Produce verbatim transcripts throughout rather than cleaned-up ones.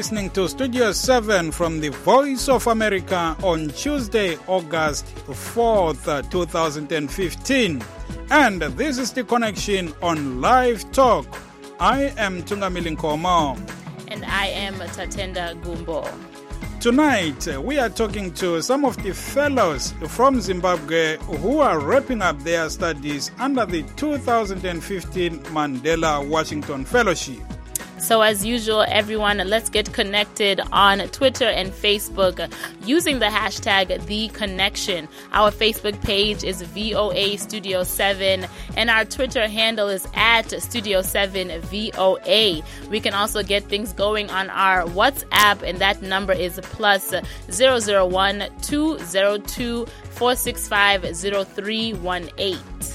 listening to Studio seven from the Voice of America on Tuesday, August fourth, twenty fifteen. And this is The Connection on Live Talk. I am Tungamili Nkomo. And I am Tatenda Gumbo. Tonight, we are talking to some of the fellows from Zimbabwe who are wrapping up their studies under the two thousand fifteen Mandela Washington Fellowship. So as usual, everyone, let's get connected on Twitter and Facebook using the hashtag The Connection. Our Facebook page is V O A Studio seven, and our Twitter handle is at Studio seven V O A. We can also get things going on our WhatsApp, and that number is plus zero zero one two zero two four six five zero three one eight.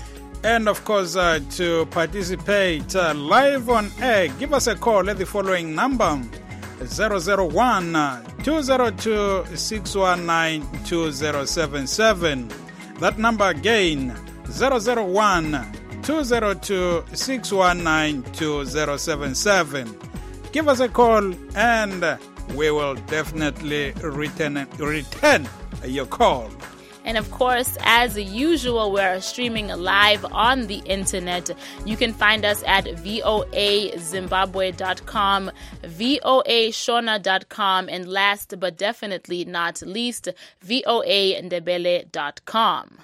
And of course, uh, to participate uh, live on air, give us a call at the following number, zero zero one two zero two six one nine two zero seven seven. That number again, zero zero one two zero two six one nine two zero seven seven. Give us a call and we will definitely return, return your call. And of course, as usual, we're streaming live on the internet. You can find us at voa zimbabwe dot com, voa shona dot com, and last but definitely not least, voa ndebele dot com.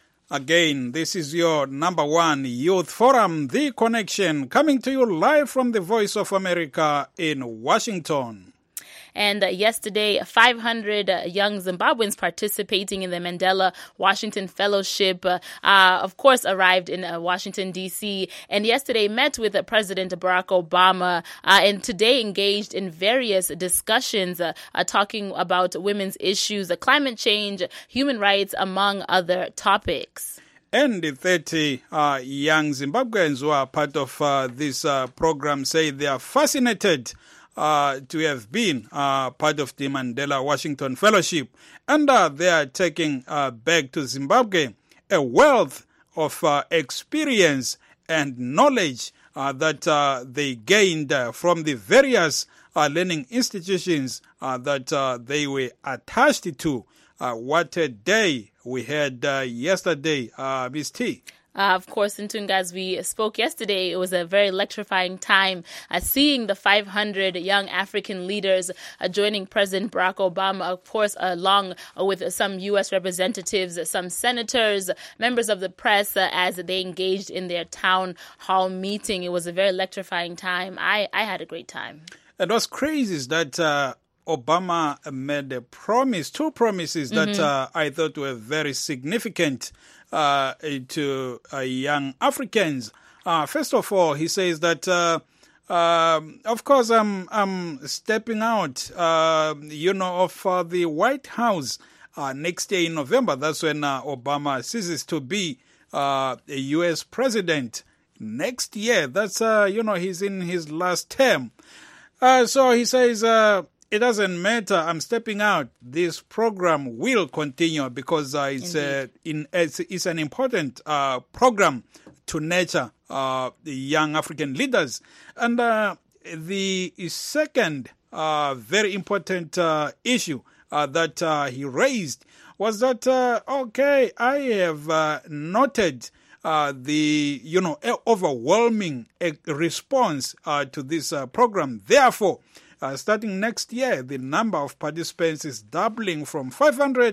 Again, this is your number one youth forum, The Connection, coming to you live from the Voice of America in Washington. And uh, yesterday, five hundred uh, young Zimbabweans participating in the Mandela Washington Fellowship, uh, uh, of course, arrived in uh, Washington, D C, and yesterday met with uh, President Barack Obama, uh, and today engaged in various discussions uh, uh, talking about women's issues, uh, climate change, human rights, among other topics. And the thirty uh, young Zimbabweans who are part of uh, this uh, program say they are fascinated Uh, to have been uh, part of the Mandela Washington Fellowship. And uh, they are taking uh, back to Zimbabwe a wealth of uh, experience and knowledge uh, that uh, they gained uh, from the various uh, learning institutions uh, that uh, they were attached to. Uh, what a day we had uh, yesterday, uh, Miz T. Uh, of course, Ntunga, as we spoke yesterday, it was a very electrifying time uh, seeing the five hundred young African leaders uh, joining President Barack Obama, of course, along uh, with some U S representatives, some senators, members of the press, uh, as they engaged in their town hall meeting. It was a very electrifying time. I, I had a great time. And what's crazy is that uh, Obama made a promise, two promises that mm-hmm. uh, I thought were very significant Uh, to uh, young Africans. Uh, first of all, he says that, uh, uh, of course, I'm, I'm stepping out, uh, you know, of uh, the White House uh, next year in November. That's when uh, Obama ceases to be uh, a U S president. Next year, that's, uh, you know, he's in his last term. Uh, so he says, uh, it doesn't matter. I'm stepping out. This program will continue because uh, it's, uh, in, it's it's an important uh, program to nurture uh, the young African leaders. And uh, the second uh, very important uh, issue uh, that uh, he raised was that, uh, okay, I have uh, noted uh, the, you know, overwhelming uh, response uh, to this uh, program. Therefore, Uh, starting next year, the number of participants is doubling from five hundred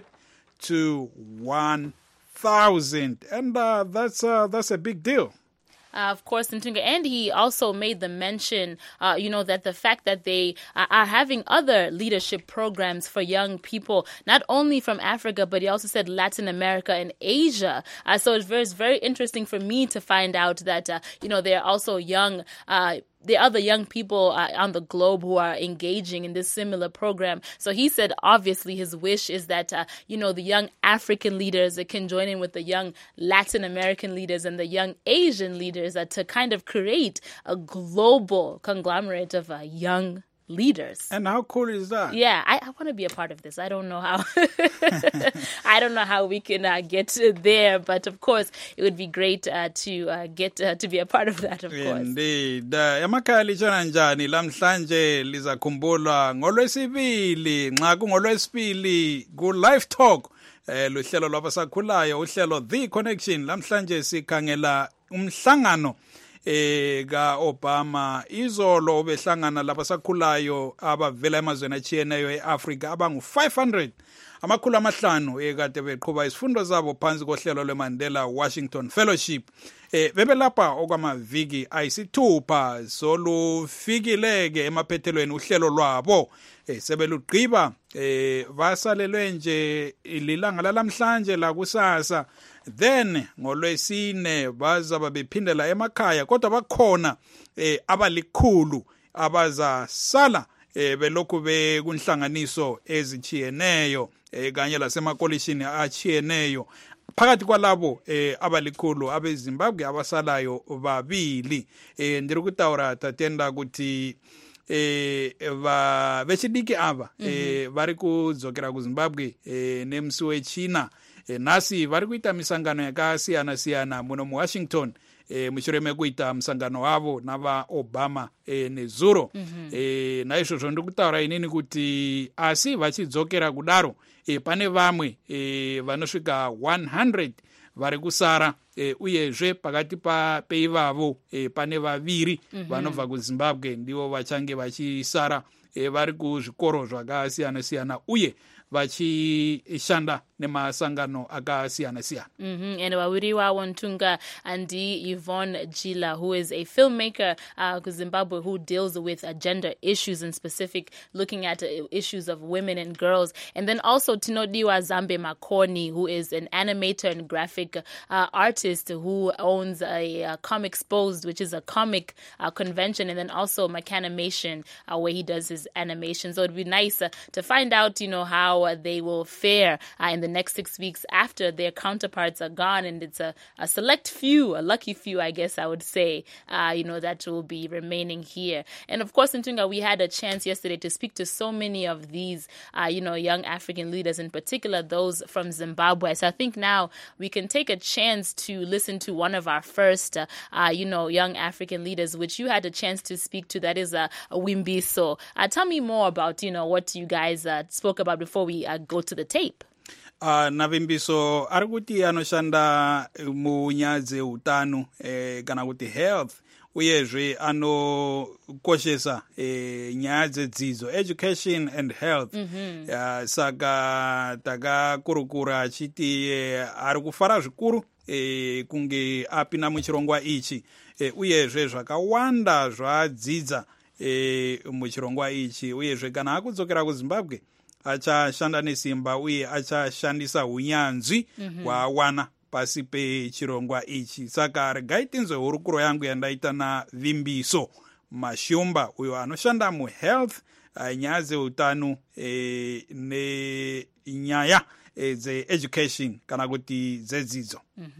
to one thousand. And uh, that's, uh, that's a big deal. Uh, of course, Ntunga. And he also made the mention, uh, you know, that the fact that they uh, are having other leadership programs for young people, not only from Africa, but he also said Latin America and Asia. Uh, so it's very, it's very interesting for me to find out that, uh, you know, there are also young uh the other young people uh, on the globe who are engaging in this similar program. So he said, obviously, his wish is that, uh, you know, the young African leaders that can join in with the young Latin American leaders and the young Asian leaders uh, to kind of create a global conglomerate of uh, young leaders. And how cool is that? Yeah, I, I want to be a part of this. I don't know how. I don't know how we can uh, get there, but of course, it would be great uh, to uh, get uh, to be a part of that. Of course. Indeed. Emakhaya litshona njani lamhlanje lizakhumbulwa ngolwesibili nxa kungolwesibili ku Live Talk eh luhlelo lwabasakhulayo uhlelo The Connection. Lamhlanje sikhangela umhlangano eh ka Obama izolo behlangana labasakhulayo abavela emazweni achiyeneyo eAfrica abangu five hundred amakhulu amahlanu ekade beqhuba isifundo zabo phansi kohlelo lweMandela Washington Fellowship. Eh bebelapha okwamaviki ayisithupha solufikileke emaphethelweni uhlelo lwabo eh sebelugqiba eh basalelwe nje ililanga lalamhlanje la kusasa, then ngolwesine bazaba bephindela emakhaya kodwa bakhona eh abalikhulu abazasala eh belokhu bekunhlanganiso ezichiyeneyo eh kanye lasemakolishini achiyeneyo. Phakathi kwalabo eh abalikhulu abeZimbabwe abasalayo babili eh ndiri kutaura tatenda kuti eh va vechidiki ava eh vari kudzokera kuZimbabwe eh nemusi wechina eh nasi vari kuita misangano yakasiyana siyana muno muWashington eh mushure mekuita musangano wavo nava Obama eh nezuro. Mm-hmm. eh naizvozvo ndiri kutaura inini kuti asi vachidzokera kudaro e pane vamwe e vanosvika one hundred vari kusara e uyezve pakati pa peivavo e pane vaviri mm-hmm. vanobva kuZimbabwe ndivo vachange vachisara e vari kuzvikoro zvakasiyana siyana uye vachishanda nemasangano akasiyana siyana. Mm-hmm. And wawiriwa Wantunga and Yvonne Jila, who is a filmmaker uh, Zimbabwe who deals with uh, gender issues in specific, looking at uh, issues of women and girls. And then also Tinodiwa Zambe Makoni, who is an animator and graphic uh, artist who owns a, a Comic Exposed, which is a comic uh, convention, and then also Machanimation, uh, where he does his animation. So it'd be nice uh, to find out, you know, how uh, they will fare uh, in the next six weeks after their counterparts are gone, and it's a, a select few, a lucky few, I guess I would say, uh, you know, that will be remaining here. And of course, in Tunga, we had a chance yesterday to speak to so many of these, uh, you know, young African leaders, in particular those from Zimbabwe. So I think now we can take a chance to listen to one of our first, uh, uh, you know, young African leaders, which you had a chance to speak to. That is uh, Wimbiso. Uh, tell me more about, you know, what you guys uh, spoke about before we uh, go to the tape. Uh, Navimbiso ari kuti anoshanda munyaya dzeutano eh, kana kuti health uyezve anokoshesa eh, nyaya dzedzidzo education and health. Mm-hmm. uh, saka takakurukura achiti eh, ari kufara zvikuru eh, kunge apinda muchirongwa ichi eh, uyezve zvakawanda zvadzidza eh, muchirongwa ichi uyezve kana akudzokera kuZimbabwe achashanda nesimba uye achashandisa unyanzvi hwawana mm-hmm. pasi pechirongwa ichi. Saka regai tinzwe hurukuro yangu yandaita naVimbiso Mashumba uyo anoshanda muhealth uh, nyaya dzeutano eh, nenyaya eh, dzeeducation kana kuti dzedzidzo. Mm-hmm.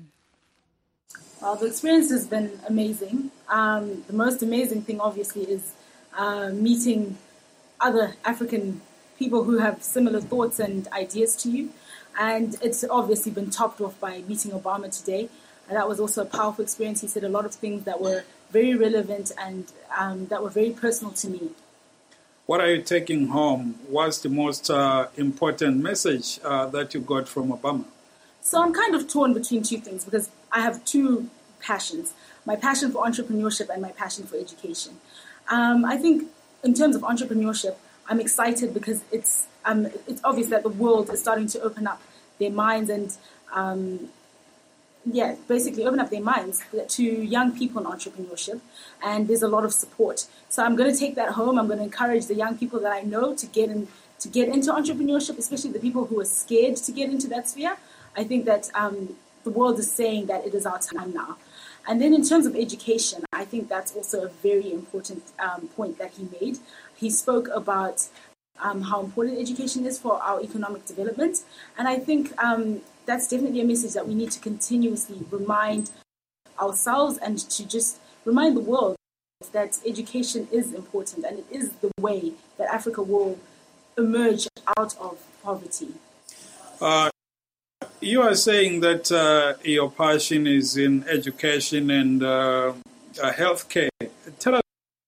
Well, the experience has been amazing. Um, the most amazing thing obviously is uh, meeting other African people who have similar thoughts and ideas to you. And it's obviously been topped off by meeting Obama today. And that was also a powerful experience. He said a lot of things that were very relevant and um, that were very personal to me. What are you taking home? What's the most uh, important message uh, that you got from Obama? So I'm kind of torn between two things because I have two passions. My passion for entrepreneurship and my passion for education. Um, I think in terms of entrepreneurship, I'm excited because it's um, it's obvious that the world is starting to open up their minds and, um, yeah, basically open up their minds to young people in entrepreneurship. And there's a lot of support. So I'm going to take that home. I'm going to encourage the young people that I know to get in, to get into entrepreneurship, especially the people who are scared to get into that sphere. I think that um, the world is saying that it is our time now. And then in terms of education, I think that's also a very important um, point that he made. He spoke about um, how important education is for our economic development. And I think um, that's definitely a message that we need to continuously remind ourselves and to just remind the world that education is important and it is the way that Africa will emerge out of poverty. Uh, you are saying that uh, your passion is in education and uh, uh, healthcare. Tell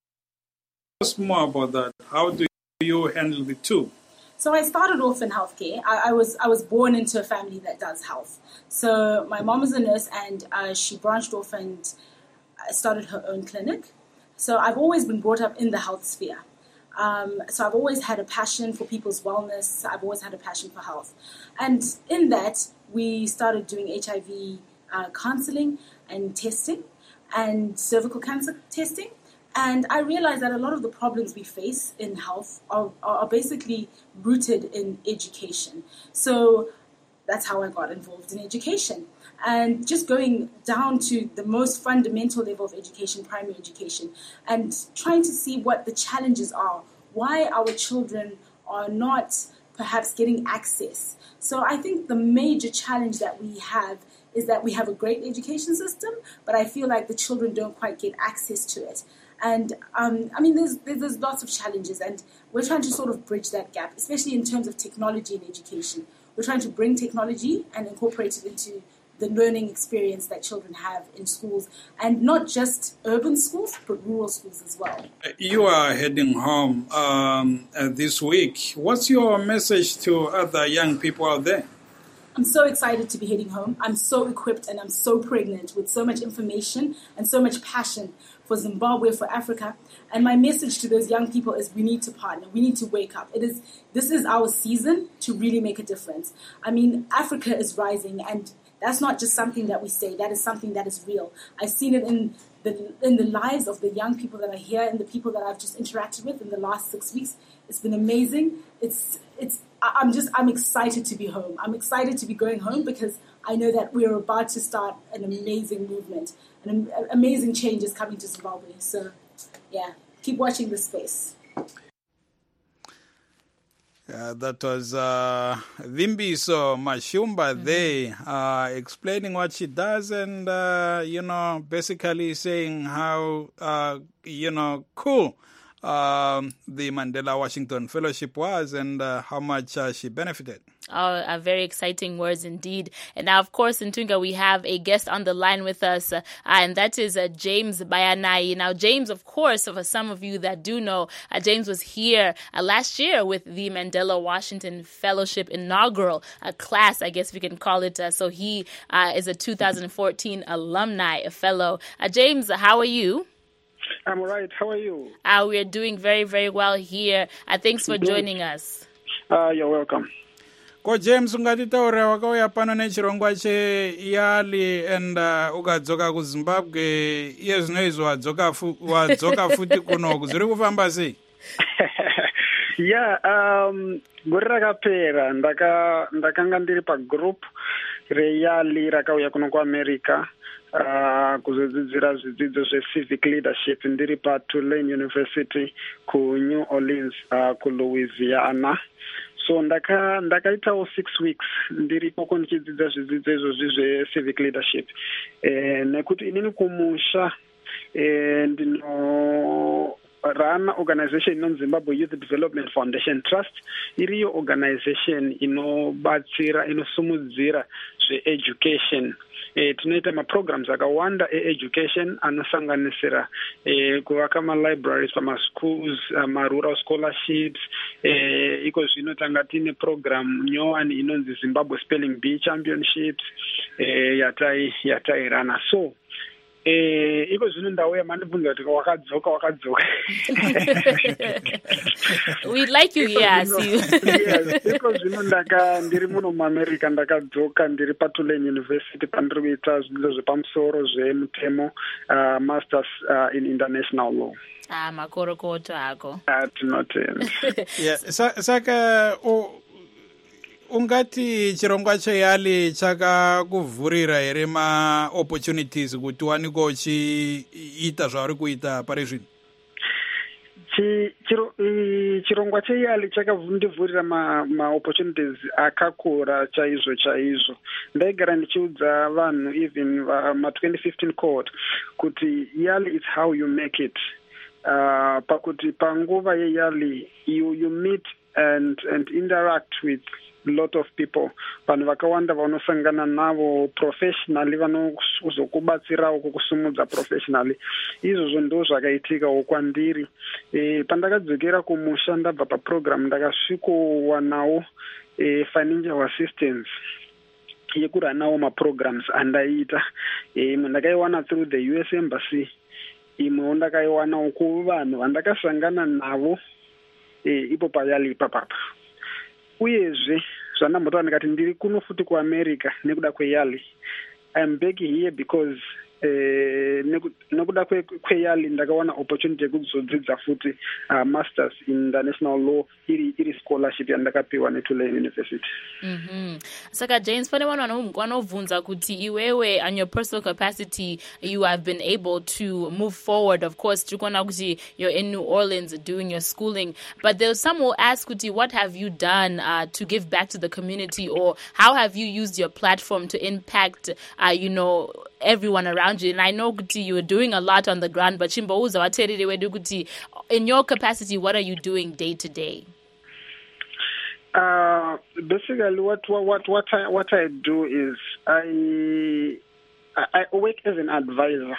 us more about that. How do you handle the two? So I started off in healthcare. I, I was I was born into a family that does health. So my mom is a nurse, and uh, she branched off and started her own clinic. So I've always been brought up in the health sphere. Um, so I've always had a passion for people's wellness. I've always had a passion for health. And in that, we started doing H I V uh, counseling and testing and cervical cancer testing. And I realized that a lot of the problems we face in health are, are basically rooted in education. So that's how I got involved in education. And just going down to the most fundamental level of education, primary education, and trying to see what the challenges are, why our children are not perhaps getting access. So I think the major challenge that we have is that we have a great education system, but I feel like the children don't quite get access to it. And, um, I mean, there's, there's lots of challenges, and we're trying to sort of bridge that gap, especially in terms of technology and education. We're trying to bring technology and incorporate it into the learning experience that children have in schools, and not just urban schools, but rural schools as well. You are heading home um, uh, this week. What's your message to other young people out there? I'm so excited to be heading home. I'm so equipped and I'm so pregnant with so much information and so much passion for Zimbabwe, for Africa. And my message to those young people is we need to partner. We need to wake up. It is This is our season to really make a difference. I mean, Africa is rising, and that's not just something that we say. That is something that is real. I've seen it in the in the lives of the young people that are here and the people that I've just interacted with in the last six weeks. It's been amazing. It's it's. I'm just I'm excited to be home. I'm excited to be going home because I know that we're about to start an amazing movement. An amazing change is coming to Zimbabwe. So, yeah, keep watching this space. Uh, that was uh, Vimbiso Mashumba mm-hmm. there uh, explaining what she does and, uh, you know, basically saying how, uh, you know, cool um, the Mandela Washington Fellowship was and uh, how much uh, she benefited. Oh, uh, very exciting words indeed. And now, of course, in Tunga, we have a guest on the line with us, uh, and that is uh, James Bayanai. Now, James, of course, for some of you that do know, uh, James was here uh, last year with the Mandela Washington Fellowship inaugural uh, class, I guess we can call it. Uh, so he uh, is a two thousand fourteen alumni fellow. Uh, James, how are you? I'm all right. How are you? Uh, we are doing very, very well here. Uh, thanks for joining us. Uh, you're welcome. Ko James ungatitaura wakauya pano nechirongwa cheYali and uh, ukadzoka kuZimbabwe iye zvinoizvo wadzoka fu, wadzoka futi kunoku zviri kufamba sei? Yeah, um gore rakapera ndaka ndakanga ndiri pagroup reYali rakauya kuno kuAmerica uh, kuzodzidzira zvidzidzo zveCivic Leadership ndiri paTulane University kuNew Orleans uh, kuLouisiana. So ndaka ndakaitawo six weeks ndiripo kundichidzidza zvidzidzo izvozvi zveCivic Leadership. Eh, nekuti inini kumusha eh, ndino run organization inonzi Zimbabwe Youth Development Foundation Trust. Iriyo organization inobatsira inosumudzira zveeducation. E, tunoita maprograms akawanda e-education anosanganisira e, kuvaka ma-libraries pama-schools, uh, ma-rural scholarships. E, iko zvino tanga tine program nyowani inonzi Zimbabwe Spelling Bee Championships e, yatai yatairana. So eh iko zvino ndauya mandibvunza kuti wakadzoka wakadzoka. We like you here, see you. Yes, iko zvino ndaka ndiri muno muAmerica ndakadzoka ndiri paTulane University pandiri kuita zvidzidzo zvepamusoro zvemutemo uh, masters uh, in international law. Ah, makorokoto ako. Ah, tinotenda. Yeah, saka o ungati chirongwa cheYali chakakuvhurira here ma-opportunities kuti waniko uchiita zvauri kuita pari zvino? Chirongwa cheYali chakandivhurira ma-opportunities akakura chaizvo chaizvo. Ndaigara ndichiudza vanhu even ma twenty fifteen cohort kuti YALI is how you make it. uh, pakuti panguva yeyali you, you meet and, and interact with a lot of people. Vanhu vakawanda vanosangana navo professionally vanozokubatsirawo kukusumudza professionally. Izvozvo ndo zvakaitika kwandiri. E, pandakadzokera kumusha ndabva paprogram ndakasvikowanawo e, financial assistance yekuranawo maprograms andaiita. E, ndakaiwana through the U S Embassy. Imwewo ndakaiwanawo kuvanhu vandakasangana navo e, ipo payali ipapapa. Uyezve zvandambotaura ndikati ndiri kuno futi kuAmerica nekuda kweyali. I am back here because eh, nekuda kweyali ndakawana opportunity yekuzodzidza futi uh, masters in international law iri iri scholarship yandakapiwa neTulane University. Mhm. Saka James, pane vanhu vanovhunza kuti iwewe on your personal capacity you have been able to move forward. Of course, tikona kuti you're in New Orleans doing your schooling, but there's some who ask kuti what have you done uh, to give back to the community, or how have you used your platform to impact uh, you know everyone around you? And I know kuti you're doing a lot on the ground, but chimbouza waterere wedu kuti in your capacity what are you doing day to day? Uh, basically, what what what I what I do is I I work as an advisor.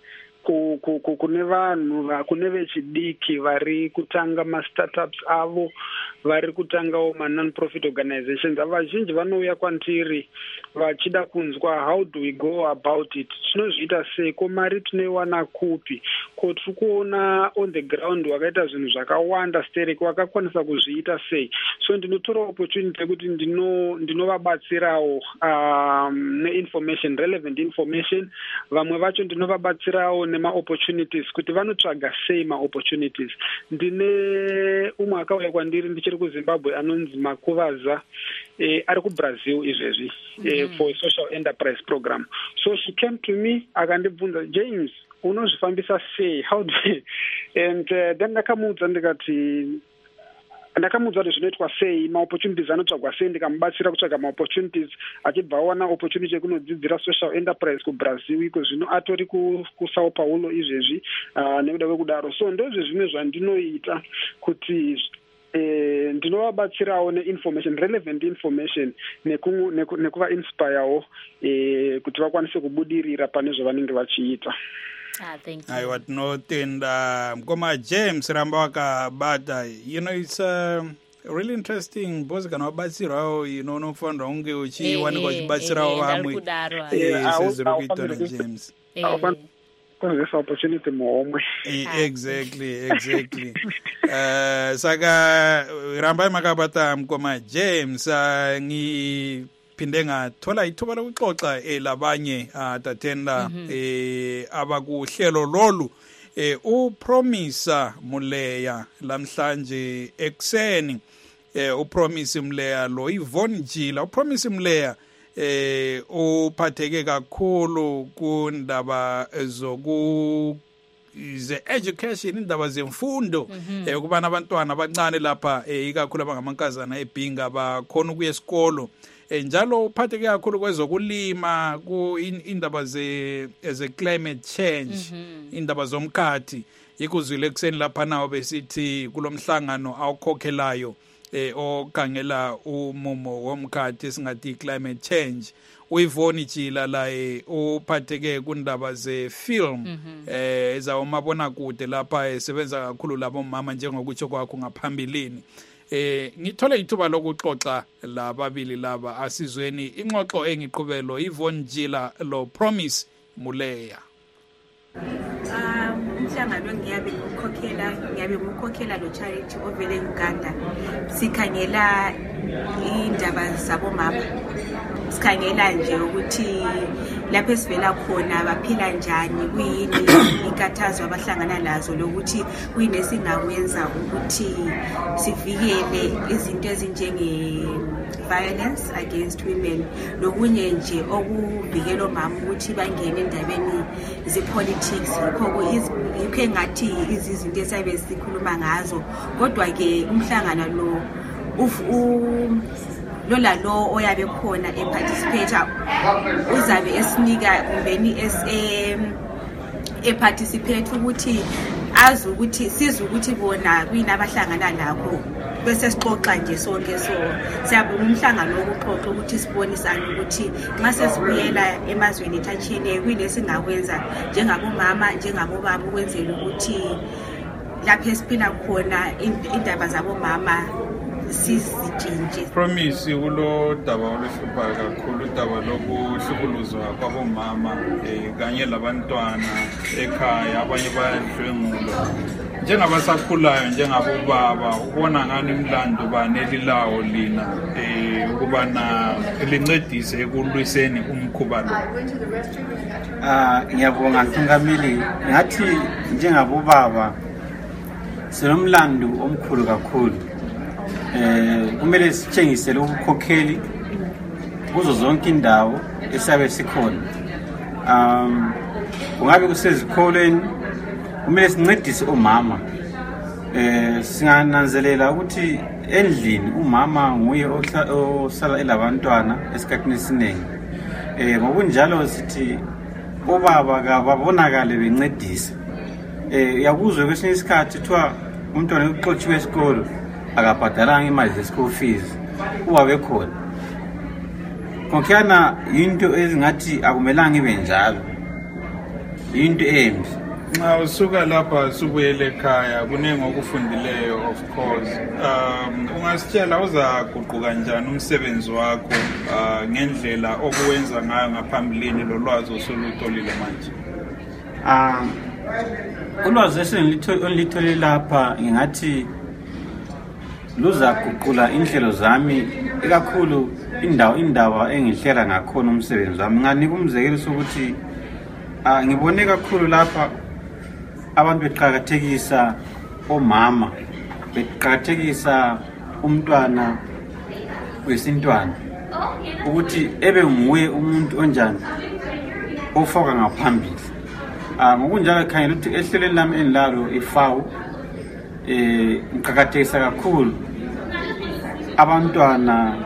Kune vanhu kune vechidiki vari kutanga ma-startups avo, vari kutangawo ma-non-profit organizations. Vazhinji vanouya kwandiri vachida kunzwa how do we go about it, tinozviita sei, ko mari tinoiwana kupi, ko tiri kuona on the ground wakaita zvinhu zvakawanda stereki wakakwanisa kuzviita sei. So ndinotora opportunity yekuti ndinovabatsirawo um, ne-information, relevant information. Vamwe vacho ndinovabatsirawo nema-opportunities kuti vanotsvaga sei ma-opportunities. Ndine umwe akauya kwandiri ndichiri kuZimbabwe anonzi Makuvaza eh, ari kuBrazil izvezvi eh, for a social enterprise program. So she came to me akandibvunza, James, unozvifambisa sei, how do you? And uh, then ndakamuudza ndikati ndakamuudza kuti zvinoitwa sei, ma-opportunities anotsvagwa sei, ndikamubatsira kutsvaga ma-opportunities achibva awana opportunity yekunodzidzira social enterprise kuBrazil iko zvino atori kuSao Paulo izvezvi uh, nekuda kwekudaro. So ndozvo zvimwe zvandinoita kuti eh, ndinovabatsirawo ne-information, relevant information, nekuva-inspirewo eh, kuti vakwanise kubudirira pane zvavanenge vachiita. Ah, thank you. Aiwa, tinotenda mukoma James ramba wakabata. You know, it's uh, really interesting because kana wabatsirawo, you know, unofanira unge uchiwanikwa uchibatsirawo vamwe. Seziri kuita na James. Konzesa opportunity muomwe. Exactly, exactly. uh, saka rambai makabata mukoma James uh, ngi phinde ngathola ithuba lokuxoxa eh labanye atatenda eh abakuhlelo lolu eh uPromise Muleya lamhlanje ekseni eh uPromise Muleya lo Yvonne Njila. uPromise Muleya eh uphatheke kakhulu kundaba zoku ze education, indaba zemfundo eh kubana abantwana abancane lapha eh ikakhulu abangamankazana ebhinga bakhona ukuya esikolo. Njalo uphatheke kakhulu kwezokulima ku indaba ze ze climate change, indaba zomkhathi. Ikuzwile ekseni lapha nawo besithi kulomhlangano awukhokhelayo eh okhangela umumo womkhathi singathi climate change. uYvonne Njila la uphatheke kundaba ze film eh ezawumabona kude lapha esebenza kakhulu labo mama njengokutsho kwakho ngaphambilini. Eh ngithole ithuba lokuxoxa lababili laba asizweni ingxoxo engiqhubelo Yvonne Njila lo Promise Muleya. Um umhlangano ngiyabe ngikhokhela ngiyabe ngikhokhela lo charity ovele eUganda. Sikhangela indaba zabo mama. Sikhangela nje ukuthi lapho esivela khona baphila njani, kuyini inkathazo abahlangana lazo, lokuthi kuyini esingakwenza ukuthi sivikele izinto ezinjenge violence against women, lokunye nje okuvikela omama ukuthi bangene endabeni ze-politics. Yikho ngathi izinto esabe sikhuluma ngazo, kodwa ke umhlangano lo lola lo oyabe khona eparticipate uzabe esinika kumbeni ese eparticipate ukuthi azi ukuthi siza ukuthi bona kwinabahlangana lakho bese sixoxa nje sonke so siyabona umhlangano wokuxoxa ukuthi sibonisane ukuthi nxa sesibuyela emazweni ethatshiyeneyo kuyilesingakwenza njengabomama njengabobaba ukwenzela ukuthi lapho esiphila khona indaba zabomama sizitshintshe. Promise kulo daba oluhlupha kakhulu udaba lokuhlukuluzwa kwabomama kanye labantwana ekhaya abanye bayadlwengulwa. Njengabasakhulayo njengabobaba ubona ngani imlando banelilawo lina eh ukubana lincedise ekulwiseni umkhuba lo? Ah ngiyabonga Ntungameli, ngathi njengabobaba sinomlando omkhulu kakhulu. Eh kumele sitshengise lokukhokheli kuzo zonke indawo esabe sikhona. Um kungabe kusezikoleni kumele sincedise omama. Eh singananzelela ukuthi endlini umama nguye osala elabantwana esikhathini esiningi. Eh ngokunjalo sithi obaba kababonakale bencedisa. Eh yakuzwe kwesinye isikhathi thiwa umntwana uxotshiwe esikolo akabhadalanga imali ze-school fees uwabe khona. Konkhana into ezingathi akumelanga ibe njalo. Into embi. Nxa usuka lapha subuyele ekhaya kunenge okufundileyo of course. Um ungasitshela uzaguquka njani umsebenzi wakho uh, ngendlela okuwenza ngayo ngaphambilini lolwazi osolutholile manje? Um ulwazi esengilithole lapha ngingathi luzaguqula inhlelo zami ikakhulu indawo indaba engihlela ngakhona umsebenzi wami. Nganika umzekelo sokuthi ah ngibone kakhulu lapha abantu beqhakathekisa omama, beqhakathekisa umntwana wesintwana ukuthi ebe nguwe umuntu onjani ofaka ngaphambili. Ah ngokunjalo khanya ukuthi ehlelweni lami enilalo ifawu eh ngiqhakathekisa kakhulu abantwana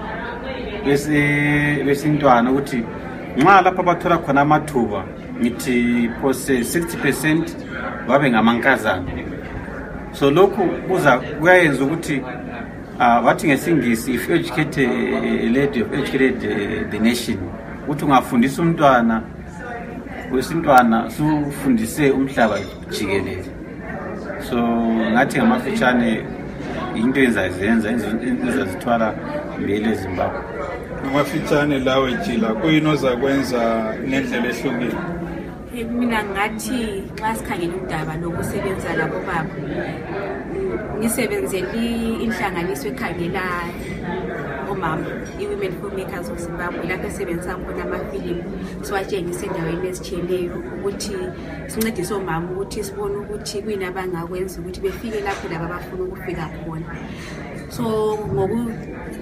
bese besintwana ukuthi nxa lapha bathola khona amathuba ngithi pose sixty percent babe ngamankazana. So lokhu kuza kuyayenza ukuthi ah bathi ngesingisi if educate a lady of educated the nation ukuthi ungafundisa umntwana wesintwana sufundise umhlaba jikelele. So ngathi ngamafitshane into ezazenza ezazithwala mbele eZimbabwe. Ngamafitshane lawe jila kuyini ozakwenza ngendlela ehlukile? Mina ngathi xa sikhangela indaba lokusebenza labo baba ngisebenzeli inhlanganiso ekhangela omama i-Women Filmmakers of Zimbabwe lapho esebenza khona amafilimu siwatshengise endaweni ezitshiyeneyo ukuthi sincedise omama ukuthi sibone ukuthi kuyini abangakwenza ukuthi befike lapho laba abafuna ukufika khona. So ngoku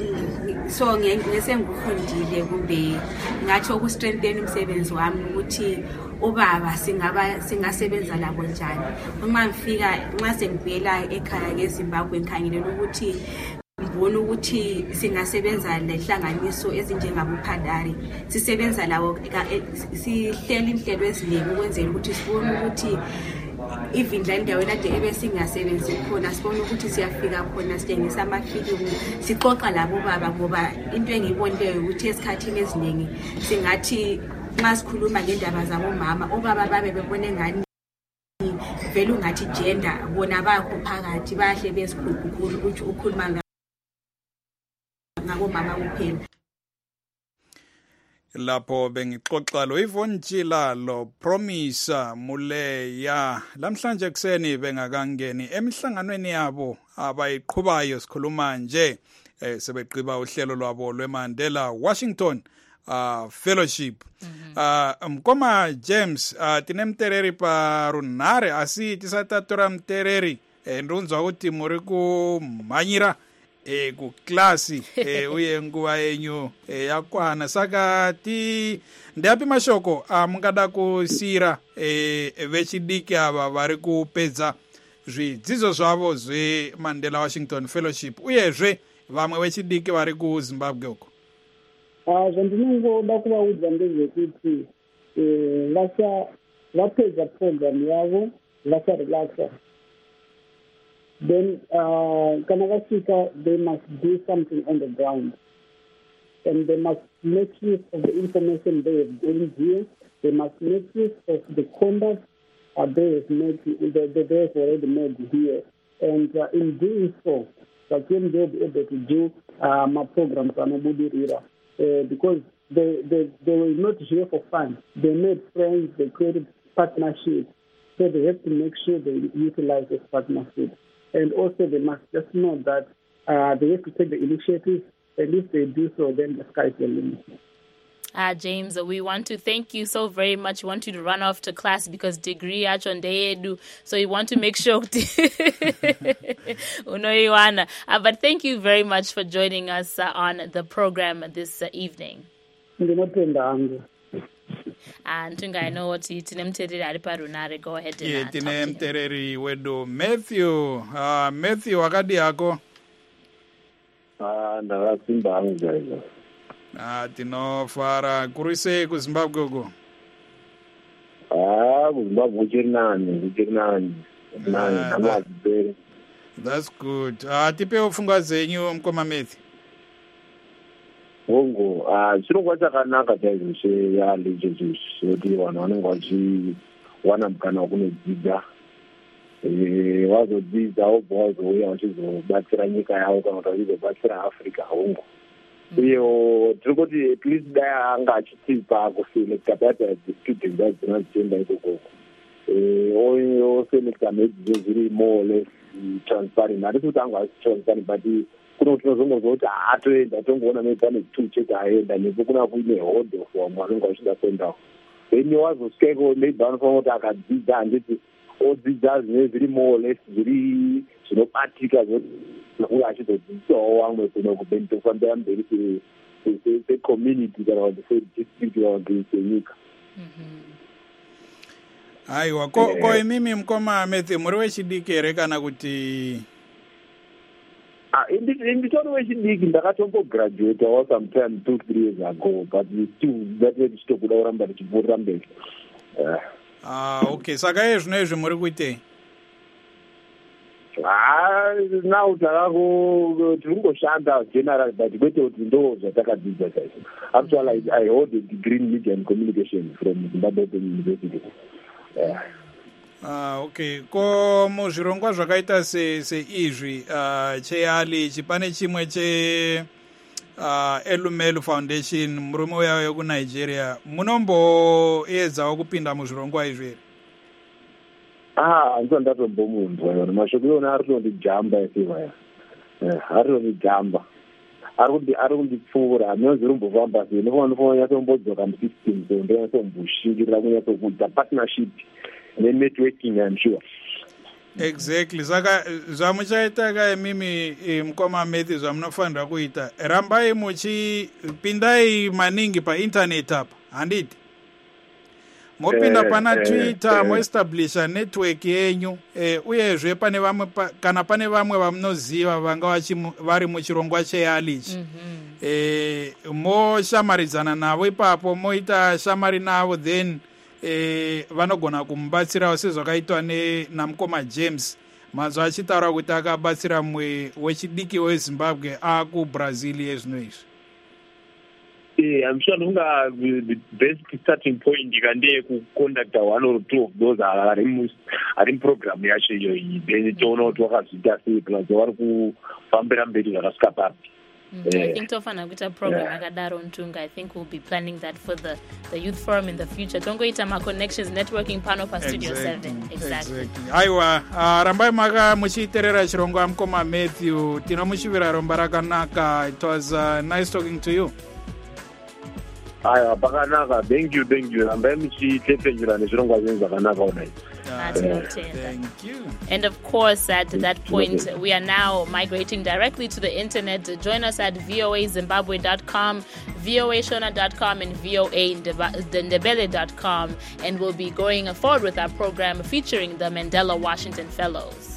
so ngesengufundile kumbe ngathi ukustrengthen umsebenzi wami ukuthi obaba singaba singasebenza labo njani. Uma ngifika nxa sengibuyela ekhaya ngeZimbabwe ngikhangele ukuthi ngibona ukuthi singasebenza lehlanganiso ezinjengabuphandari sisebenza lawo sihleli inhlelo eziningi ukwenzela ukuthi sibone ukuthi even la ndawo lade ebesingasebenzi khona sibona ukuthi siyafika khona sitshengisa amafilimu sixoxa labo baba ngoba into engiyibonileyo ukuthi esikhathini eziningi singathi nxa sikhuluma ngendaba zabomama obaba babe bebone ngani vele ungathi gender bona bakho phakathi bahle besikhulukhulu ukuthi ukhuluma ngabomama kuphela. Lapho bengixoxa lo Yvonne Jila lo Promise Muleya lamhlanje kuseni bengakangeni emihlanganweni yabo abayiqhubayo sikhuluma nje eh sebeqiba uhlelo lwabo lweMandela Washington uh fellowship. Mm-hmm. uh mkoma James uh tinemtereri pa runare asi tisatatora mtereri endunzwa ukuthi muri ku manyira eh ku klasi eh uye nguva yenyu eh yakwana saka ti ndapi mashoko amungada kusira eh vechidiki ava vari kupedza zvidzidzo zvavo zve Mandela Washington Fellowship uyezve vamwe vechidiki vari kuZimbabwe uko? Ah zvandinongoda kuvaudza ndezvekuti eh vasa vapedza program yavo vasa relaxa then uh, Kanagashika, they must do something on the ground. And they must make use of the information they have gained here. They must make use of the conduct uh, they have made, that they have already made here. And uh, in doing so, then they'll be able to do uh, my programs on Abudirira. Uh, because they, they, they were not here for fun. They made friends, they created partnerships. So they have to make sure they utilize this partnership. And also they must just know that uh, they have to take the initiative, and if they do so, then the sky's the limit. Ah, James, we want to thank you so very much. We want you to run off to class because degree achondeedu. So we want to make sure. Unoiwana. Uh, but thank you very much for joining us uh, on the program this uh, evening. And I know what you tine mtereri ari parunare. Go ahead and yeah, tine mtereri wedo Matthew. Uh, Matthew, wakadi yako? Ah, ndakasimba hangu jaika. Ah, tinofara kurise kuZimbabwe uko. Ah, kuZimbabwe kuchiri nani, kuchiri nani. Nani, namazipere. That's good. Ah, tipe ufungwa zenyu mkoma Matthew. Hongo, ah, chirongwa chakanaka chaizvo cheyali ichocho kuti vanhu vanenge vachiwana mukana wekunodzidza. Eh, vazodzidza vobva vazouya vachizobatsira nyika yavo kana kuti vachizobatsira Africa hongo. Uyewo tiri kuti at least dai anga achitipa kuselekta bata students adzina dzichienda ikokoko. Eh, oselekta medzidzo zviri more or less transparent. Hatisi kuti anga asi transparent, but kuno tinozongozwa kuti atoenda tongoona maybe pane chituru chete aenda nepo kuna kuine hodho for vamwe vanenge vachida kuendawo. Then wazosvikaiko maybe vanofanira kuti akadzidza handiti odzidza zvine zviri more or less zviri zvinobatika zvokuti achizodzidzisawo vamwe kuno kubeni tofambira mberi secommunity kana kuti sedistrict kana kuti senyika. Aiwa, ko, ko imimi mkoma Matthew muri wechidiki here kana kuti? Ah, inditori wechidiki ndakatombograduatawo sometime two three years ago, but still that way tichitokuda kuramba tichipfuurira mberi. Ah, okay. Saka izvi nezvi muri kuitei? Ah, now takako tiringoshanda general, but kwete kuti ndo zvatakadzidza chaizvo. Actually, I, I hold a degree in media and communication from Zimbabwe Open University. Yeah. Ah, okay. Ko muzvirongwa zvakaita se seizvi uh, cheyali chipane chimwe che uh, Elumelu Foundation murume uya yoku Nigeria munomboedzawo kupinda muzvirongwa izvi here? Ah, andisa ndatombomunzwa mashoko iwona ari kundijamba esivaya. Eh, ari kundijamba. Ari kuti ari kundipfuura, hamenozi rumbofamba sei. Ndinofanira kunyatsombodzwa musystem so ndonyatsomboshingira kunyatsokuita partnership networking, I'm sure. Exactly. Saka zvamuchaita ka mimi mkoma Matthew zvamunofanira kuita, rambai muchipindai maningi pa internet apa, handiti? Mopinda eh, pana eh, Twitter, eh, moestablisha network yenyu, eh, uyezve pane vamwe pa, kana pane vamwe vamunoziva vanga vari muchirongwa cheyalichi. Mm-hmm. Eh, moshamaridzana navo ipapo, moita shamari navo, then eh, vanogona kumubatsirawo sezvakaitwa namukoma James mazvo achitaura kuti akabatsira mwe wechidiki weZimbabwe akuBrazil yezvino izvi. Yeah, I'm sure nunga the best starting point ikande kuconducta one or two of those are in are program yacho iyo then tono kuti wakazita sei plus vari kufambira mberi zvakasika. Mm, yeah. I think tofana kuita program akadaro Ntunga. I think we'll be planning that for the, the youth forum in the future. Tongoita ma connections networking panel pa Studio exactly. seven. Exactly. Exactly. Aiwa, uh, rambai maka muchiterera chirongwa mkoma Matthew. Tinomuchivira romba rakanaka. It was uh, nice talking to you. Aiwa, pakanaka. Thank you, thank you. Rambai muchitepenjura nezvirongwa zvenyu zvakanaka onai. Uh, thank you. And of course, at that point, we are now migrating directly to the internet. Join us at V O A Zimbabwe dot com, V O A Shona dot com, and V O A Ndebele dot com. And we'll be going forward with our program featuring the Mandela Washington Fellows.